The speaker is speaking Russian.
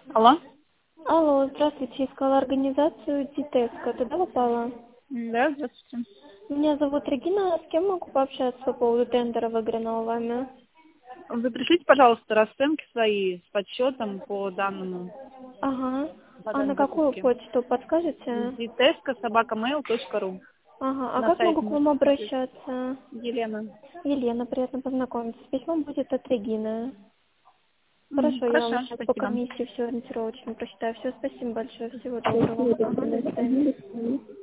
Алло? Алло, здравствуйте, искала организацию Дитеска. Туда попала? Да, здравствуйте. Меня зовут Регина. С кем могу пообщаться по поводу тендера, выигранного вами? Вы пришлите, пожалуйста, расценки свои с подсчетом по данному, Ага. по А на данной какую закупке. почту подскажете? diteska@mail.ru. Ага. А На как могу сайте к вам можете посмотреть. обращаться? Елена. Елена, приятно познакомиться. Письмо будет от Регины. Хорошо, я вам Хорошо, сейчас по спасибо. комиссии все ориентировочно прочитаю. Все, спасибо большое. Всего доброго. Ага, до свидания.